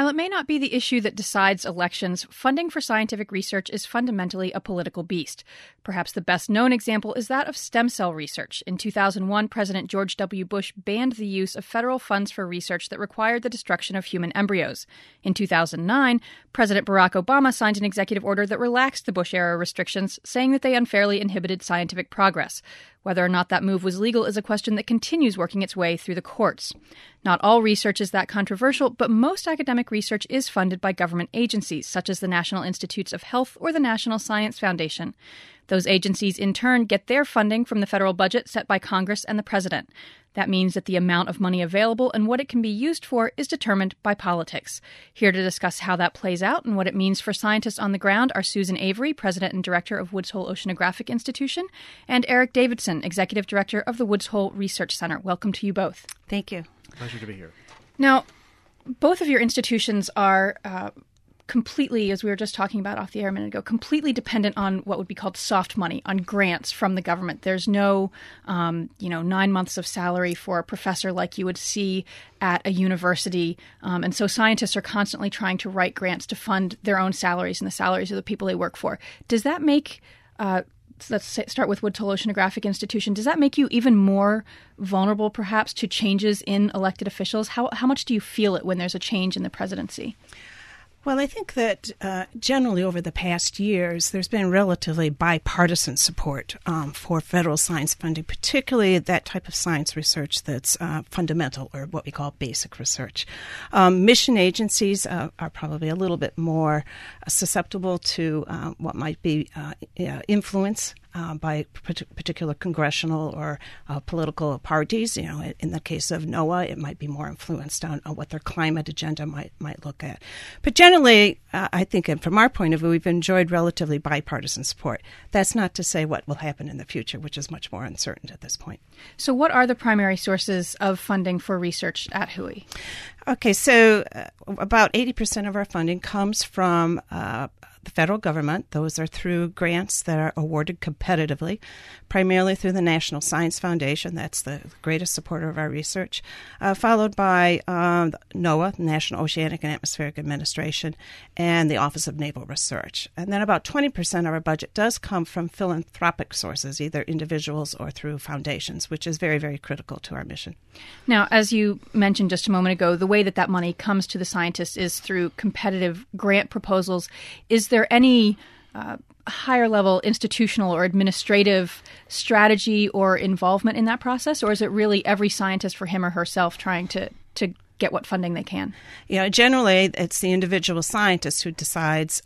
While it may not be the issue that decides elections, funding for scientific research is fundamentally a political beast. Perhaps the best known example is that of stem cell research. In 2001, President George W. Bush banned the use of federal funds for research that required the destruction of human embryos. In 2009, President Barack Obama signed an executive order that relaxed the Bush-era restrictions, saying that they unfairly inhibited scientific progress. Whether or not that move was legal is a question that continues working its way through the courts. Not all research is that controversial, but most academic research is funded by government agencies, such as the National Institutes of Health or the National Science Foundation. Those agencies, in turn, get their funding from the federal budget set by Congress and the president. That means that the amount of money available and what it can be used for is determined by politics. Here to discuss how that plays out and what it means for scientists on the ground are Susan Avery, president and director of Woods Hole Oceanographic Institution, and Eric Davidson, executive director of the Woods Hole Research Center. Welcome to you both. Thank you. Pleasure to be here. Now, both of your institutions are completely, as we were just talking about off the air a minute ago, completely dependent on what would be called soft money, on grants from the government. There's no, 9 months of salary for a professor like you would see at a university. And so scientists are constantly trying to write grants to fund their own salaries and the salaries of the people they work for. Does that make, let's start with Woods Hole Oceanographic Institution, does that make you even more vulnerable perhaps to changes in elected officials? How much do you feel it when there's a change in the presidency? Well, I think that generally over the past years, there's been relatively bipartisan support for federal science funding, particularly that type of science research that's fundamental, or what we call basic research. Mission agencies are probably a little bit more susceptible to what might be influence by particular congressional or political parties. You know, in the case of NOAA, it might be more influenced on what their climate agenda might look at. But generally, I think, and from our point of view, we've enjoyed relatively bipartisan support. That's not to say what will happen in the future, which is much more uncertain at this point. So what are the primary sources of funding for research at WHOI? Okay, so about 80% of our funding comes from the federal government. Those are through grants that are awarded competitively, primarily through the National Science Foundation. That's the greatest supporter of our research, followed by NOAA, National Oceanic and Atmospheric Administration, and the Office of Naval Research. And then about 20% of our budget does come from philanthropic sources, either individuals or through foundations, which is very, very critical to our mission. Now, as you mentioned just a moment ago, the way that money comes to the scientists is through competitive grant proposals. Is there any higher level institutional or administrative strategy or involvement in that process, or is it really every scientist for him or herself trying to get what funding they can? Yeah, generally it's the individual scientist who decides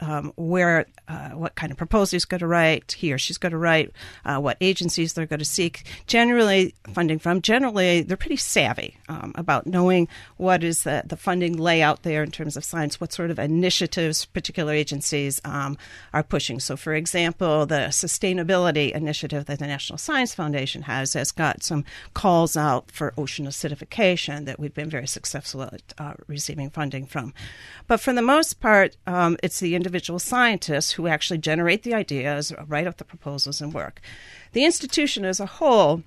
what kind of proposal he's going to write, he or she's going to write, what agencies they're going to seek. Generally, they're pretty savvy about knowing what is the funding layout there in terms of science, what sort of initiatives particular agencies are pushing. So, for example, the sustainability initiative that the National Science Foundation has got some calls out for ocean acidification that we've been very successful at receiving funding from. But for the most part, it's the individual scientists who actually generate the ideas, write up the proposals, and work. The institution as a whole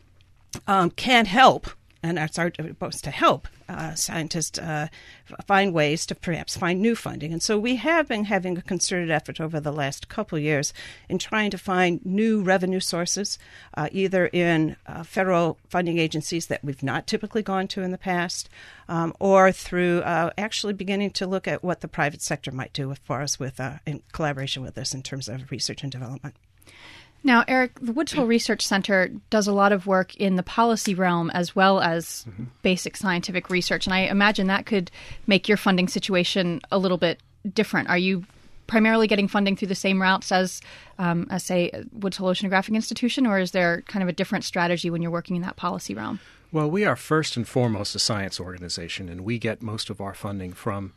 can help, and it's our supposed to help scientists find ways to perhaps find new funding. And so we have been having a concerted effort over the last couple of years in trying to find new revenue sources, either in federal funding agencies that we've not typically gone to in the past, or through actually beginning to look at what the private sector might do for us in collaboration with us in terms of research and development. Now, Eric, the Woods Hole Research Center does a lot of work in the policy realm as well as basic scientific research, and I imagine that could make your funding situation a little bit different. Are you primarily getting funding through the same routes as say, Woods Hole Oceanographic Institution, or is there kind of a different strategy when you're working in that policy realm? Well, we are first and foremost a science organization, and we get most of our funding from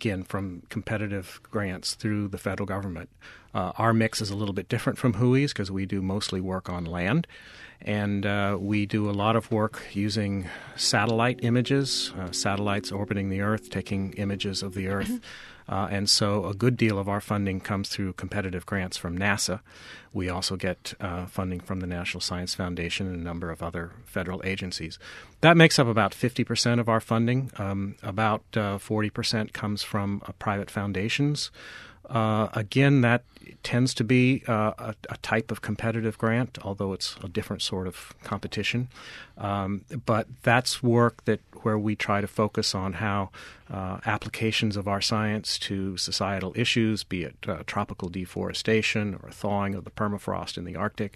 competitive grants through the federal government. Our mix is a little bit different from WHOI's because we do mostly work on land, and we do a lot of work using satellite images, satellites orbiting the Earth, taking images of the Earth. And so a good deal of our funding comes through competitive grants from NASA. We also get funding from the National Science Foundation and a number of other federal agencies. agencies. That makes up about 50% of our funding. About 40% comes from private foundations. Again, that tends to be a type of competitive grant, although it's a different sort of competition. But that's work where we try to focus on how applications of our science to societal issues, be it tropical deforestation or thawing of the permafrost in the Arctic,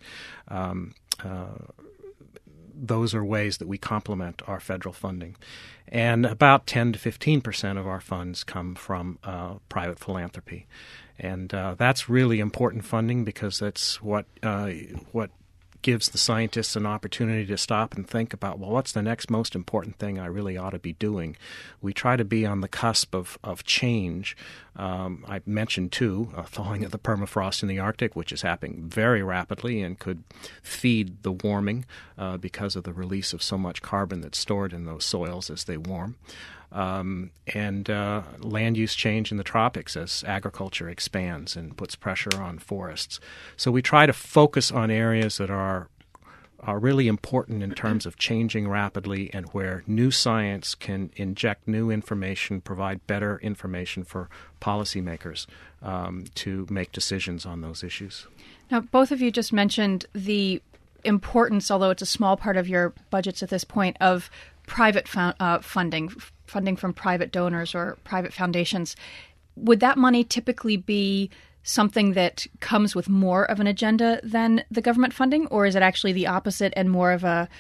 those are ways that we complement our federal funding. And about 10 to 15% of our funds come from private philanthropy. And that's really important funding because that's what gives the scientists an opportunity to stop and think about, well, what's the next most important thing I really ought to be doing? We try to be on the cusp of change. I mentioned, too, thawing of the permafrost in the Arctic, which is happening very rapidly and could feed the warming because of the release of so much carbon that's stored in those soils as they warm. And land use change in the tropics as agriculture expands and puts pressure on forests. So we try to focus on areas that are really important in terms of changing rapidly and where new science can inject new information, provide better information for policymakers to make decisions on those issues. Now, both of you just mentioned the importance, although it's a small part of your budgets at this point, of private funding from private donors or private foundations. Would that money typically be something that comes with more of an agenda than the government funding, or is it actually the opposite and more of a,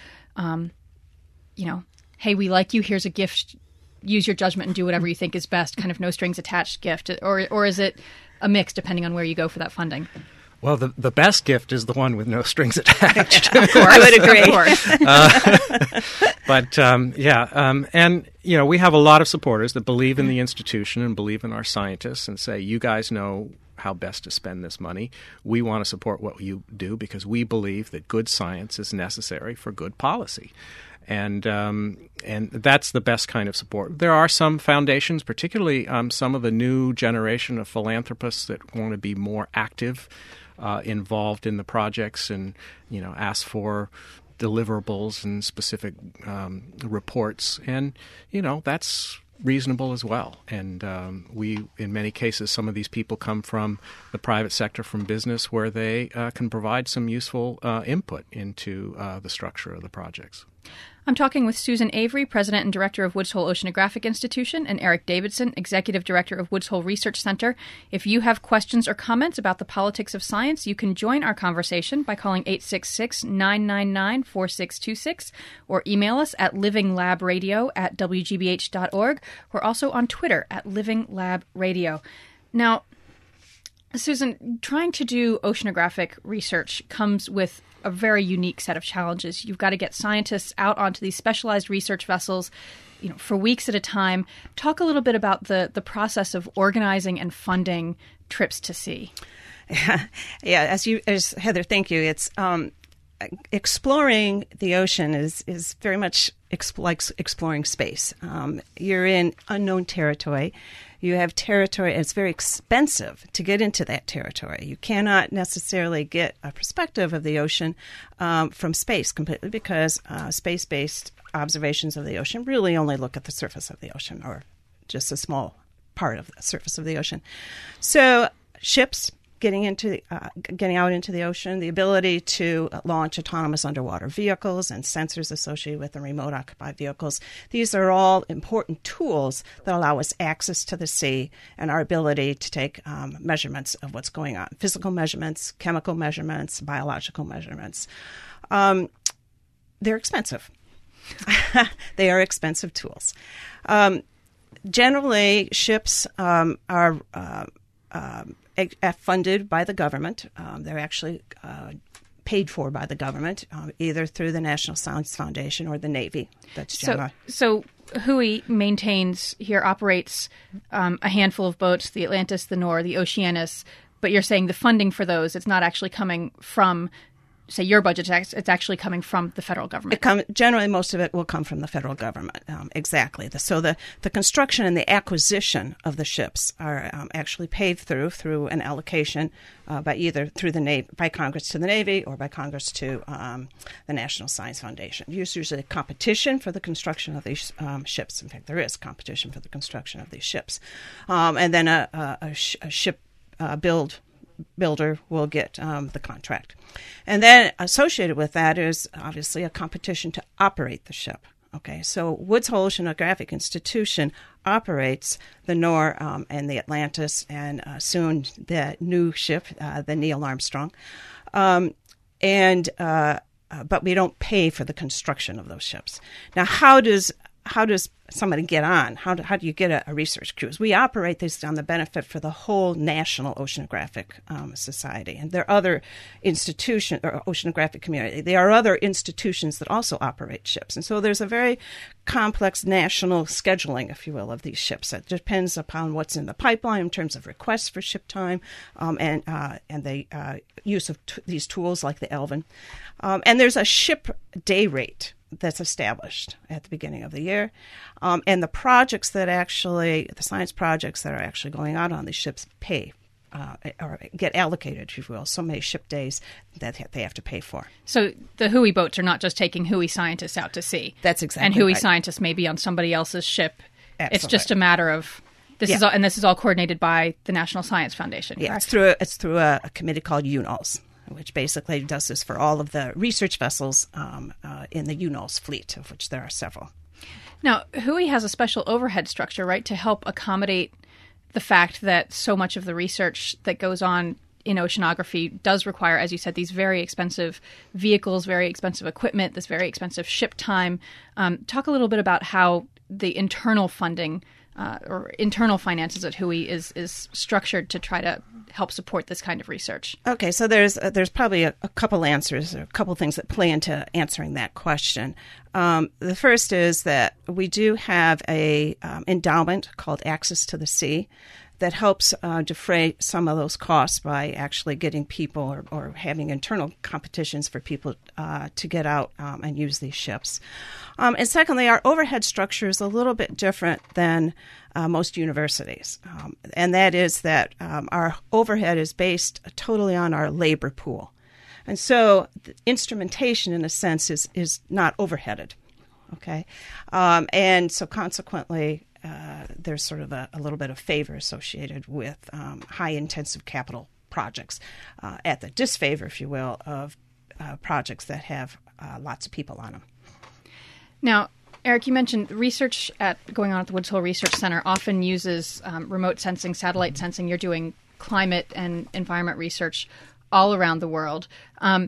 hey, we like you, here's a gift, use your judgment and do whatever you think is best, kind of no strings attached gift, or is it a mix depending on where you go for that funding? Well, the best gift is the one with no strings attached. Of course, I would agree. But and we have a lot of supporters that believe in the institution and believe in our scientists and say, you guys know how best to spend this money. We want to support what you do because we believe that good science is necessary for good policy. And that's the best kind of support. There are some foundations, particularly some of the new generation of philanthropists that want to be more active, involved in the projects, and ask for deliverables and specific reports, and that's reasonable as well. And we, in many cases, some of these people come from the private sector, from business, where they can provide some useful input into the structure of the projects. I'm talking with Susan Avery, President and Director of Woods Hole Oceanographic Institution, and Eric Davidson, Executive Director of Woods Hole Research Center. If you have questions or comments about the politics of science, you can join our conversation by calling 866-999-4626 or email us at livinglabradio@wgbh.org. We're also on Twitter at livinglabradio. Now, Susan, trying to do oceanographic research comes with a very unique set of challenges. You've got to get scientists out onto these specialized research vessels, for weeks at a time. Talk a little bit about the process of organizing and funding trips to sea. Yeah, as Heather, thank you. It's exploring the ocean is very much like exploring space. You're in unknown territory. You have territory, and it's very expensive to get into that territory. You cannot necessarily get a perspective of the ocean from space completely, because space-based observations of the ocean really only look at the surface of the ocean, or just a small part of the surface of the ocean. So ships getting out into the ocean, the ability to launch autonomous underwater vehicles and sensors associated with the remote occupied vehicles. These are all important tools that allow us access to the sea and our ability to take measurements of what's going on, physical measurements, chemical measurements, biological measurements. They're expensive. They are expensive tools. Generally, ships are funded by the government. They're actually paid for by the government, either through the National Science Foundation or the Navy. That's general. So WHOI operates a handful of boats, the Atlantis, the Nor, the Oceanus, but you're saying the funding for those, it's not actually coming from say, your budget, it's actually coming from the federal government. Generally, most of it will come from the federal government. Exactly. So the construction and the acquisition of the ships are actually paid through an allocation by either through the Navy, by Congress to the Navy, or by Congress to the National Science Foundation. There's usually a competition for the construction of these ships. In fact, there is competition for the construction of these ships, and then a ship builder will get the contract. And then associated with that is obviously a competition to operate the ship. Okay, so Woods Hole Oceanographic Institution operates the Nore and the Atlantis, and soon the new ship, the Neil Armstrong. But we don't pay for the construction of those ships. Now, how does somebody get on? How do you get a research cruise? We operate this on the benefit for the whole National Oceanographic Society, and there are other institutions or oceanographic community. There are other institutions that also operate ships, and so there's a very complex national scheduling, if you will, of these ships. It depends upon what's in the pipeline in terms of requests for ship time and the use of these tools like the Elvin. And there's a ship day rate that's established at the beginning of the year. And the projects that the science projects that are actually going out on these ships pay or get allocated, if you will, so many ship days that they have to pay for. So the HUI boats are not just taking HUI scientists out to sea. That's exactly And HUI right. scientists may be on somebody else's ship. Absolutely. It's just a matter of this is all coordinated by the National Science Foundation. Yeah, correct? it's through a committee called UNOLS, which basically does this for all of the research vessels in the UNOLS fleet, of which there are several. Now, HUI has a special overhead structure, right, to help accommodate the fact that so much of the research that goes on in oceanography does require, as you said, these very expensive vehicles, very expensive equipment, this very expensive ship time. Talk a little bit about how the internal funding or internal finances at HUI is structured to try to help support this kind of research. Okay, so there's probably a couple answers, or a couple things that play into answering that question. The first is that we do have a endowment called Access to the Sea that helps defray some of those costs by actually getting people or having internal competitions for people to get out and use these ships. And secondly, our overhead structure is a little bit different than most universities. And that is that our overhead is based totally on our labor pool. And so the instrumentation, in a sense, is not overheaded. Okay? And so consequently, there's sort of a little bit of favor associated with high-intensive capital projects at the disfavor, if you will, of projects that have lots of people on them. Now, Eric, you mentioned research going on at the Woods Hole Research Center often uses remote sensing, satellite sensing. You're doing climate and environment research all around the world. And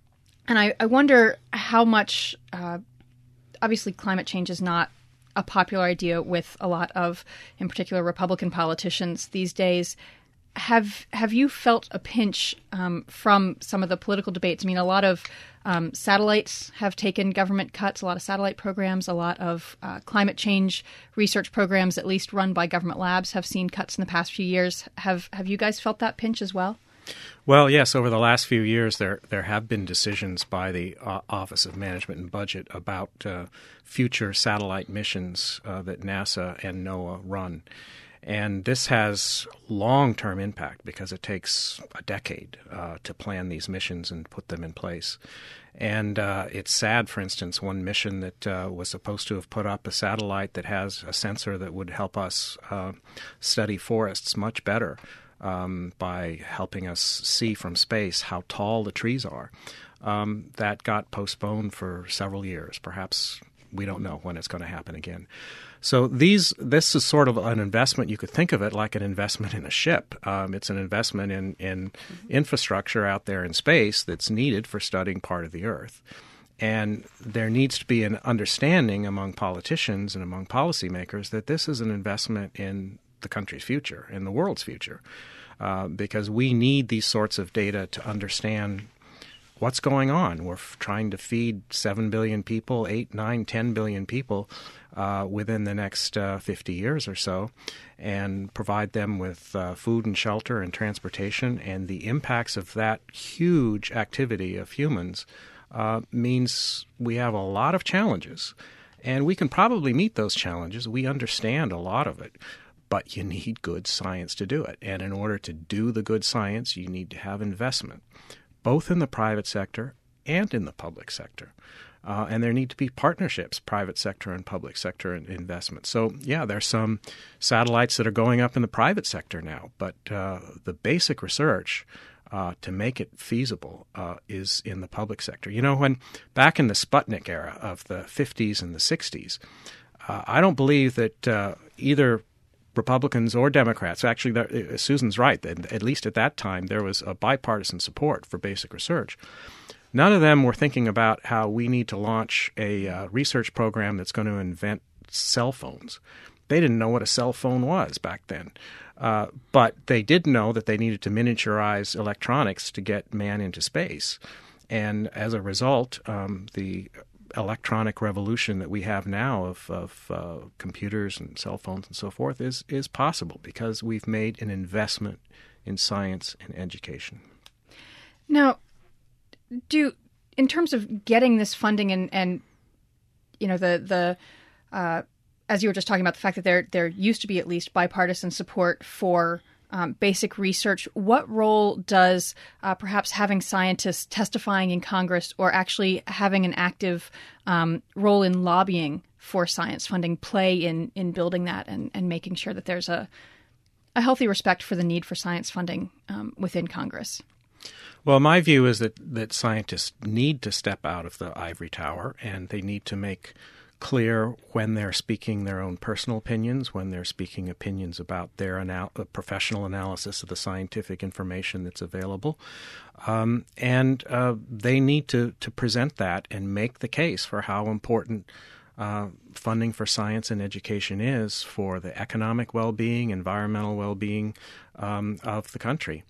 I wonder how much, obviously climate change is not a popular idea with a lot of, in particular, Republican politicians these days. Have you felt a pinch from some of the political debates? I mean, a lot of satellites have taken government cuts, a lot of satellite programs, a lot of climate change research programs, at least run by government labs, have seen cuts in the past few years. Have you guys felt that pinch as well? Well, yes. Over the last few years, there have been decisions by the Office of Management and Budget about future satellite missions that NASA and NOAA run. And this has long-term impact because it takes a decade to plan these missions and put them in place. And it's sad, for instance, one mission that was supposed to have put up a satellite that has a sensor that would help us study forests much better by helping us see from space how tall the trees are. That got postponed for several years. Perhaps we don't know when it's going to happen again. So this is sort of an investment. You could think of it like an investment in a ship. It's an investment in infrastructure out there in space that's needed for studying part of the Earth. And there needs to be an understanding among politicians and among policymakers that this is an investment in the country's future, in the world's future, because we need these sorts of data to understand what's going on. We're trying to feed 7 billion people, 8, 9, 10 billion people within the next 50 years or so, and provide them with food and shelter and transportation. And the impacts of that huge activity of humans means we have a lot of challenges. And we can probably meet those challenges. We understand a lot of it. But you need good science to do it. And in order to do the good science, you need to have investment, both in the private sector and in the public sector. And there need to be partnerships, private sector and public sector investment. So, yeah, there's some satellites that are going up in the private sector now. But the basic research to make it feasible is in the public sector. You know, when back in the Sputnik era of the 50s and the 60s, I don't believe that either Republicans or Democrats, actually, Susan's right, that at least at that time there was a bipartisan support for basic research. None of them were thinking about how we need to launch a research program that's going to invent cell phones. They didn't know what a cell phone was back then. But they did know that they needed to miniaturize electronics to get man into space. And as a result, the electronic revolution that we have now of computers and cell phones and so forth is possible because we've made an investment in science and education. Now, in terms of getting this funding and you know the as you were just talking about the fact that there used to be at least bipartisan support for basic research, what role does perhaps having scientists testifying in Congress or actually having an active role in lobbying for science funding play in building that and making sure that there's a healthy respect for the need for science funding within Congress? Well, my view is that scientists need to step out of the ivory tower, and they need to make clear when they're speaking their own personal opinions, when they're speaking opinions about their professional analysis of the scientific information that's available. And they need to present that and make the case for how important funding for science and education is for the economic well-being, environmental well-being of the country.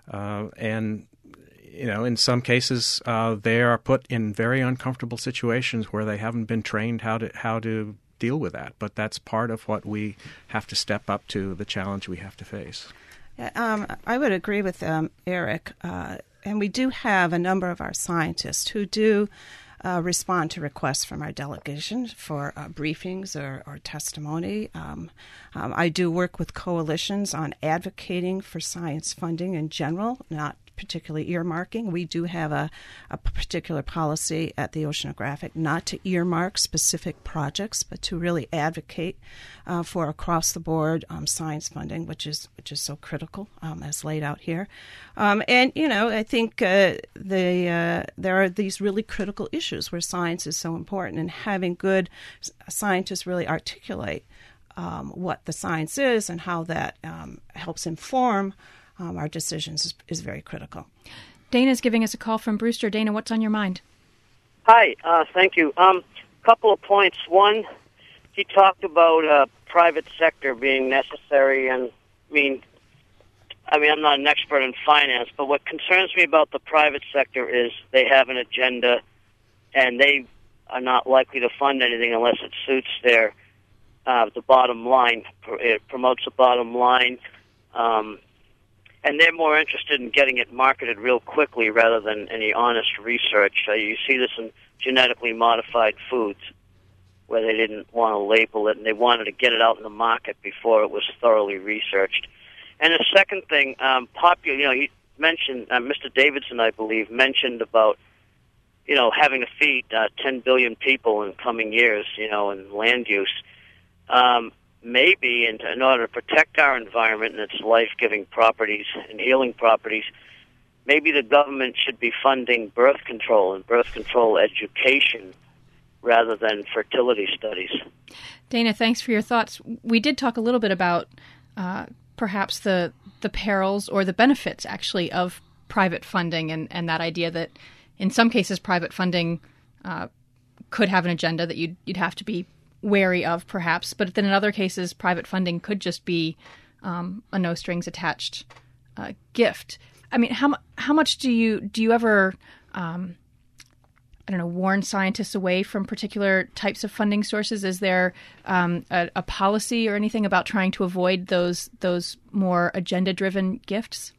And you know, in some cases, they are put in very uncomfortable situations where they haven't been trained how to deal with that. But that's part of what we have to step up to, the challenge we have to face. I would agree with Eric. And we do have a number of our scientists who do respond to requests from our delegation for briefings or testimony. I do work with coalitions on advocating for science funding in general, not particularly earmarking. We do have a particular policy at the Oceanographic not to earmark specific projects, but to really advocate for across-the-board science funding, which is so critical, as laid out here. And you know, I think there are these really critical issues where science is so important, and having good scientists really articulate what the science is and how that helps inform our decisions is very critical. Dana's giving us a call from Brewster. Dana, what's on your mind? Hi, thank you. Couple of points. One, he talked about private sector being necessary, and I'm not an expert in finance, but what concerns me about the private sector is they have an agenda, and they are not likely to fund anything unless it suits their the bottom line. It promotes the bottom line. And they're more interested in getting it marketed real quickly rather than any honest research. You see this in genetically modified foods, where they didn't want to label it, and they wanted to get it out in the market before it was thoroughly researched. And the second thing, he mentioned, Mr. Davidson, I believe, mentioned about, having to feed 10 billion people in coming years, in land use. Maybe in order to protect our environment and its life-giving properties and healing properties, maybe the government should be funding birth control and birth control education rather than fertility studies. Dana, thanks for your thoughts. We did talk a little bit about perhaps the perils or the benefits, actually, of private funding and that idea that in some cases private funding could have an agenda that you'd have to be wary of, perhaps, but then in other cases, private funding could just be a no strings attached gift. I mean, how much do you ever warn scientists away from particular types of funding sources? Is there a policy or anything about trying to avoid those more agenda-driven gifts?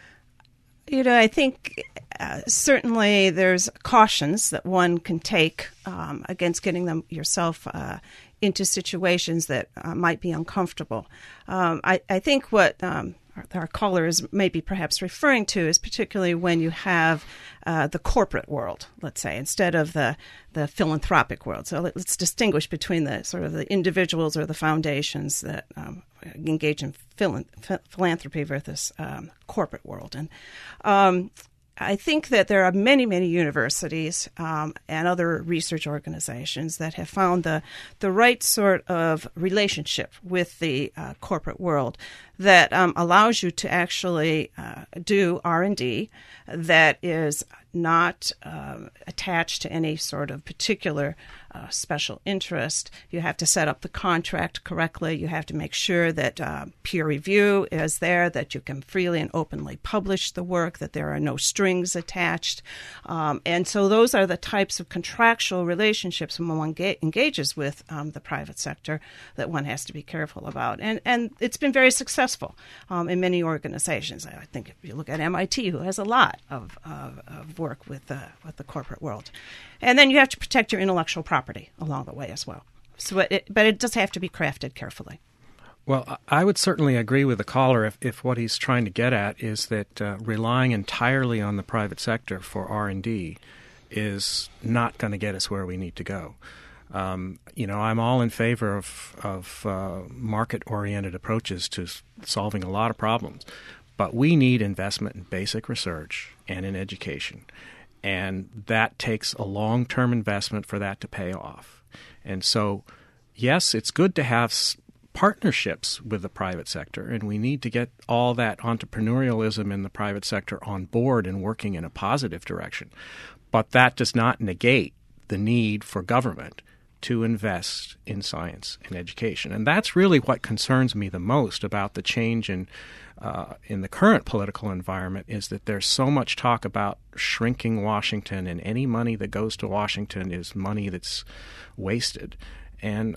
I think certainly there's cautions that one can take against getting them yourself into situations that might be uncomfortable. I think what our caller is maybe perhaps referring to is particularly when you have the corporate world, let's say, instead of the philanthropic world. So let's distinguish between the sort of the individuals or the foundations that engage in philanthropy versus corporate world. And I think that there are many, many universities and other research organizations that have found the right sort of relationship with the corporate world that allows you to actually do R&D that is not attached to any sort of particular special interest. You have to set up the contract correctly. You have to make sure that peer review is there, that you can freely and openly publish the work, that there are no strings attached. And so those are the types of contractual relationships when one engages with the private sector that one has to be careful about. And it's been very successful in many organizations. I think if you look at MIT, who has a lot of work with the corporate world. And then you have to protect your intellectual property along the way as well. So, but it does have to be crafted carefully. Well, I would certainly agree with the caller if what he's trying to get at is that relying entirely on the private sector for R&D is not going to get us where we need to go. I'm all in favor of market-oriented approaches to solving a lot of problems, but we need investment in basic research and in education. And that takes a long-term investment for that to pay off. And so, yes, it's good to have partnerships with the private sector, and we need to get all that entrepreneurialism in the private sector on board and working in a positive direction. But that does not negate the need for government to invest in science and education. And that's really what concerns me the most about the change in the current political environment, is that there's so much talk about shrinking Washington, and any money that goes to Washington is money that's wasted. And,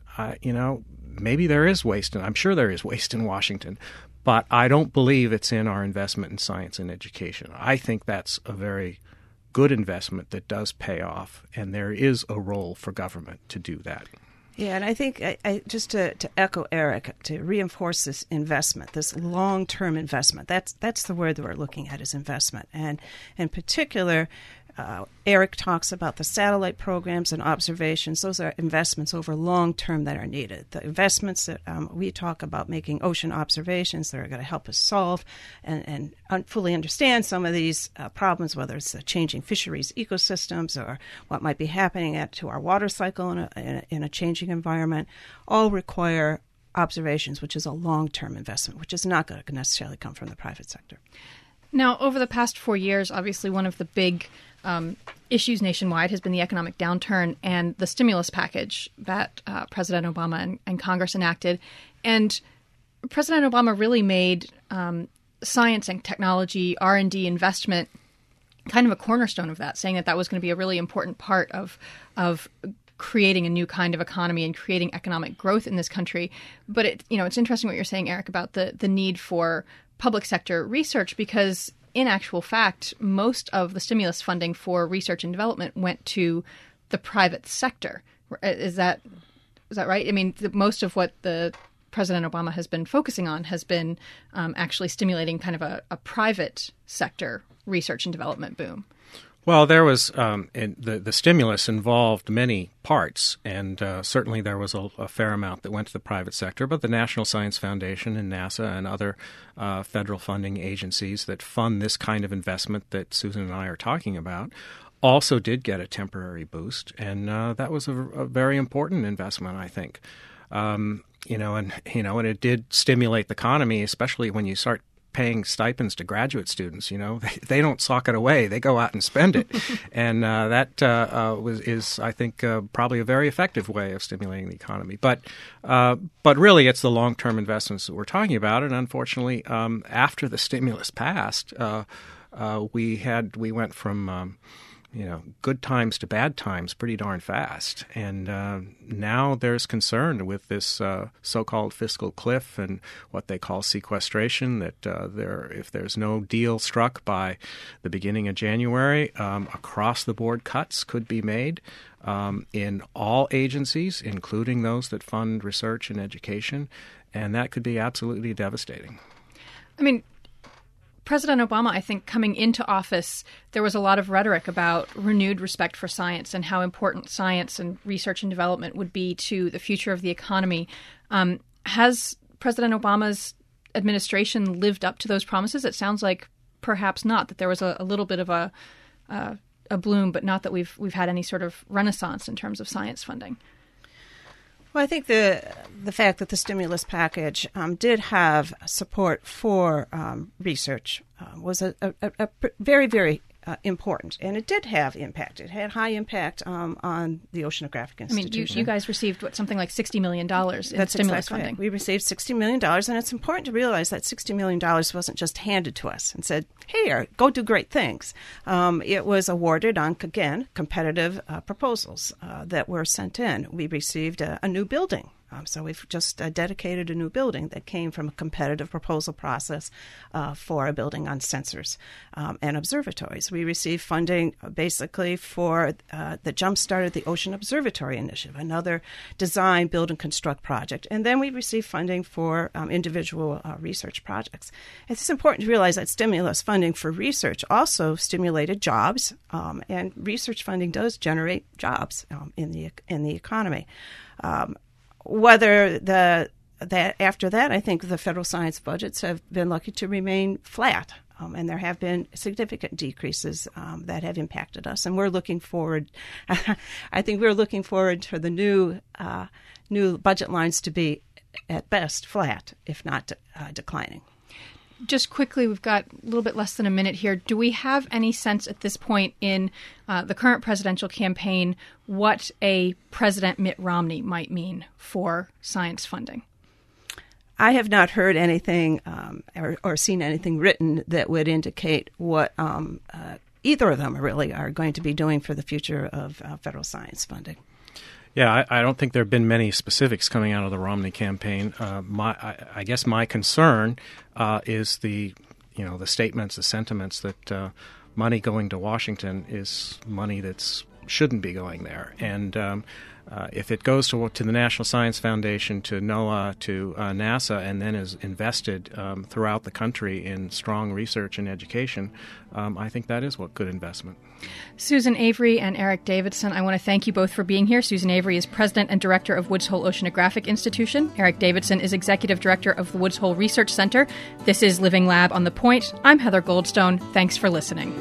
maybe there is waste, and I'm sure there is waste in Washington, but I don't believe it's in our investment in science and education. I think that's a very good investment that does pay off, and there is a role for government to do that. Yeah, and I think just to echo Eric, to reinforce this investment, this long-term investment, that's the word that we're looking at, is investment. And in particular, Eric talks about the satellite programs and observations. Those are investments over long term that are needed. The investments that we talk about, making ocean observations that are going to help us solve and fully understand some of these problems, whether it's the changing fisheries ecosystems or what might be happening to our water cycle in a changing environment, all require observations, which is a long-term investment, which is not going to necessarily come from the private sector. Now, over the past 4 years, obviously one of the big issues nationwide has been the economic downturn and the stimulus package that President Obama and Congress enacted. And President Obama really made science and technology, R&D investment kind of a cornerstone of that, saying that was going to be a really important part of creating a new kind of economy and creating economic growth in this country. But it's interesting what you're saying, Eric, about the need for public sector research, because in actual fact, most of the stimulus funding for research and development went to the private sector. Is that right? I mean, most of what the President Obama has been focusing on has been actually stimulating kind of a private sector research and development boom. Well, there was the stimulus involved many parts, and certainly there was a fair amount that went to the private sector, but the National Science Foundation and NASA and other federal funding agencies that fund this kind of investment that Susan and I are talking about also did get a temporary boost, and that was a very important investment, I think. And it did stimulate the economy, especially when you start paying stipends to graduate students. They don't sock it away; they go out and spend it, and that is, I think, probably a very effective way of stimulating the economy. But really, it's the long-term investments that we're talking about. And unfortunately, after the stimulus passed, we went from good times to bad times pretty darn fast. And now there's concern with this so-called fiscal cliff and what they call sequestration, that if there's no deal struck by the beginning of January, across-the-board cuts could be made in all agencies, including those that fund research and education, and that could be absolutely devastating. I mean, President Obama, I think, coming into office, there was a lot of rhetoric about renewed respect for science and how important science and research and development would be to the future of the economy. Has President Obama's administration lived up to those promises? It sounds like perhaps not, that there was a little bit of a bloom, but not that we've had any sort of renaissance in terms of science funding. Well, I think the fact that the stimulus package did have support for research was a very, very important, and it did have impact. It had high impact on the Oceanographic Institution. I mean, you guys received something like $60 million in That's stimulus exactly funding. Right. We received $60 million, and it's important to realize that $60 million wasn't just handed to us and said, "Here, go do great things." It was awarded on, again, competitive proposals that were sent in. We received a new building. So we've just dedicated a new building that came from a competitive proposal process for a building on sensors and observatories. We received funding basically for that jump-started the Ocean Observatory Initiative, another design, build, and construct project. And then we received funding for individual research projects. It's important to realize that stimulus funding for research also stimulated jobs, and research funding does generate jobs in the economy. Whether that after that, I think the federal science budgets have been lucky to remain flat, and there have been significant decreases that have impacted us. And we're looking forward. I think we're looking forward to the new budget lines to be at best flat, if not declining. Just quickly, we've got a little bit less than a minute here. Do we have any sense at this point in the current presidential campaign what a President Mitt Romney might mean for science funding? I have not heard anything or seen anything written that would indicate what either of them really are going to be doing for the future of federal science funding. Yeah, I don't think there have been many specifics coming out of the Romney campaign. I guess my concern is the statements, the sentiments that money going to Washington is money that shouldn't be going there. And if it goes to the National Science Foundation, to NOAA, to NASA, and then is invested throughout the country in strong research and education, I think that is what good investment. Susan Avery and Eric Davidson, I want to thank you both for being here. Susan Avery is President and Director of Woods Hole Oceanographic Institution. Eric Davidson is Executive Director of the Woods Hole Research Center. This is Living Lab on the Point. I'm Heather Goldstone. Thanks for listening.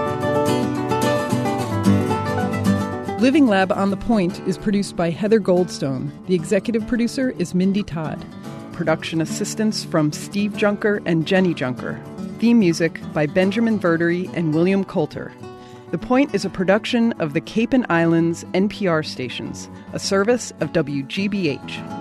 Living Lab on the Point is produced by Heather Goldstone. The executive producer is Mindy Todd. Production assistance from Steve Junker and Jenny Junker. Theme music by Benjamin Verdery and William Coulter. The Point is a production of the Cape and Islands NPR stations, a service of WGBH.